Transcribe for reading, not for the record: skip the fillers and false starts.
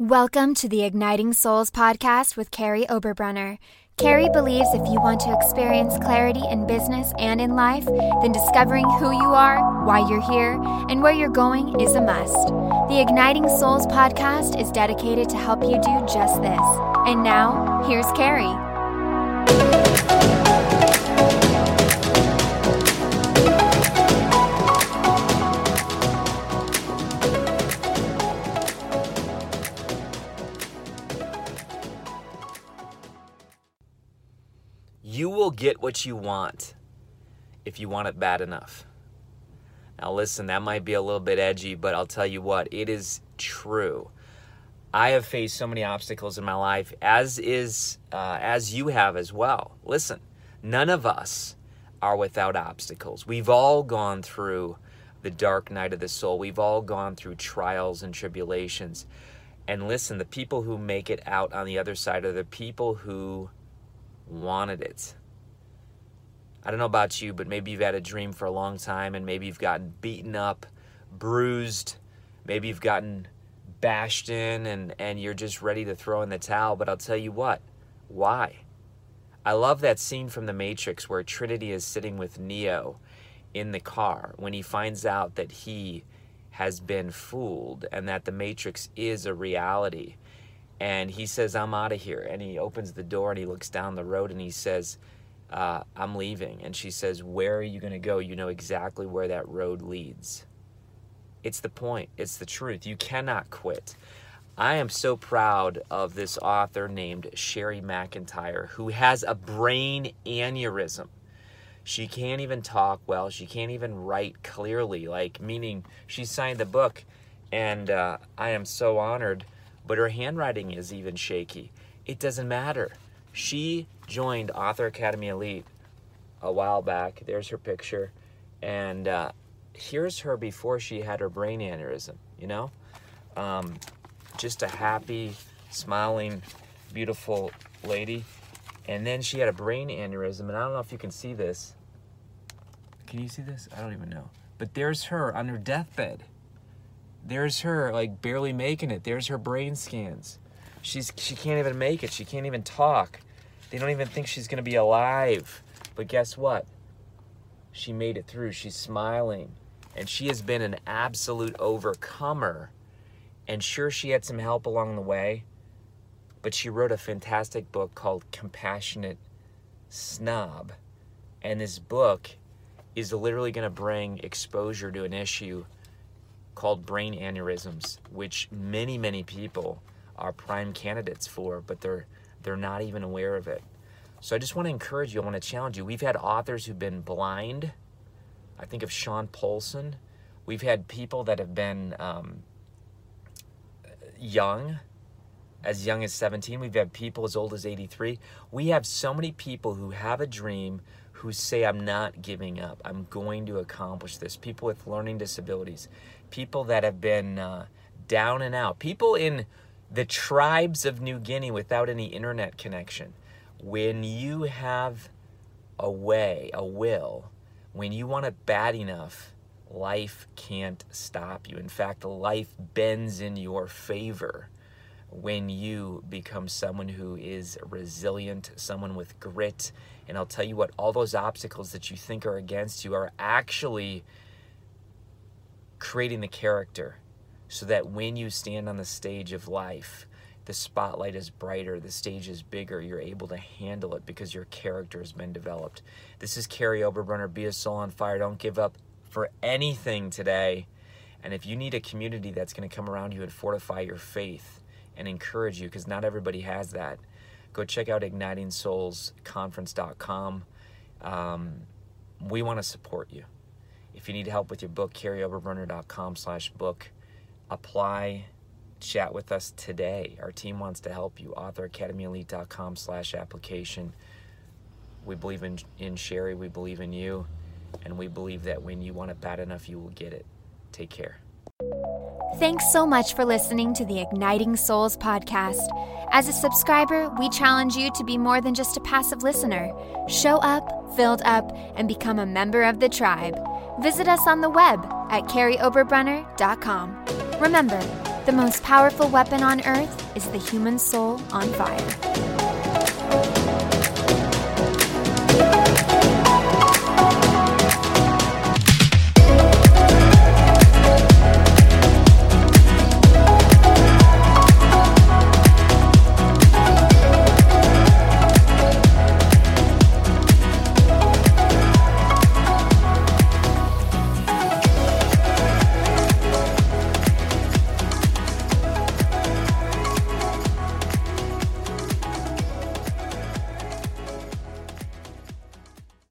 Welcome to the Igniting Souls podcast with Carrie Oberbrunner. Carrie believes if you want to experience clarity in business and in life, then discovering who you are, why you're here, and where you're going is a must. The Igniting Souls podcast is dedicated to help you do just this. And now, here's Carrie. You will get what you want if you want it bad enough. Now listen, that might be a little bit edgy, but I'll tell you what, it is true. I have faced so many obstacles in my life, as you have as well. Listen, none of us are without obstacles. We've all gone through the dark night of the soul. We've all gone through trials and tribulations. And listen, the people who make it out on the other side are the people who wanted it. I don't know about you, but maybe you've had a dream for a long time and maybe you've gotten beaten up, bruised, maybe you've gotten bashed in and you're just ready to throw in the towel. But I'll tell you what, why? I love that scene from The Matrix where Trinity is sitting with Neo in the car when he finds out that he has been fooled and that the Matrix is a reality. And he says, I'm out of here. And he opens the door and he looks down the road and he says, I'm leaving. And she says, where are you going to go? You know exactly where that road leads. It's the point. It's the truth. You cannot quit. I am so proud of this author named Sherry McIntyre who has a brain aneurysm. She can't even talk well. She can't even write clearly, meaning she signed the book. And I am so honored. But her handwriting is even shaky. It doesn't matter. She joined Author Academy Elite a while back. There's her picture. And here's her before she had her brain aneurysm, you know? Just a happy, smiling, beautiful lady. And then she had a brain aneurysm. And I don't know if you can see this. Can you see this? I don't even know. But there's her on her deathbed. There's her, barely making it. There's her brain scans. She can't even make it. She can't even talk. They don't even think she's going to be alive. But guess what? She made it through. She's smiling. And she has been an absolute overcomer. And sure, she had some help along the way. But she wrote a fantastic book called Compassionate Snob. And this book is literally going to bring exposure to an issue called brain aneurysms, which many, many people are prime candidates for, but they're not even aware of it. So I just want to encourage you, I want to challenge you. We've had authors who've been blind. I think of Sean Polson. We've had people that have been young as 17. We've had people as old as 83. We have so many people who have a dream who say, I'm not giving up. I'm going to accomplish this. People with learning disabilities. People that have been down and out. People in the tribes of New Guinea without any internet connection. When you have a will, when you want it bad enough, life can't stop you. In fact, life bends in your favor when you become someone who is resilient, someone with grit. And I'll tell you what, all those obstacles that you think are against you are actually creating the character so that when you stand on the stage of life, the spotlight is brighter, the stage is bigger, you're able to handle it because your character has been developed. This is Carrie Oberbrunner. Be a soul on fire. Don't give up for anything today. And if you need a community that's going to come around you and fortify your faith and encourage you, because not everybody has that, go check out ignitingsoulsconference.com. We want to support you. If you need help with your book, carrieoberbrunner.com/book. Apply, chat with us today. Our team wants to help you. authoracademyelite.com/application. We believe in Sherry. We believe in you. And we believe that when you want it bad enough, you will get it. Take care. Thanks so much for listening to the Igniting Souls podcast. As a subscriber, we challenge you to be more than just a passive listener. Show up, filled up, and become a member of the tribe. Visit us on the web at carrieoberbrunner.com. Remember, The most powerful weapon on earth is the human soul on fire.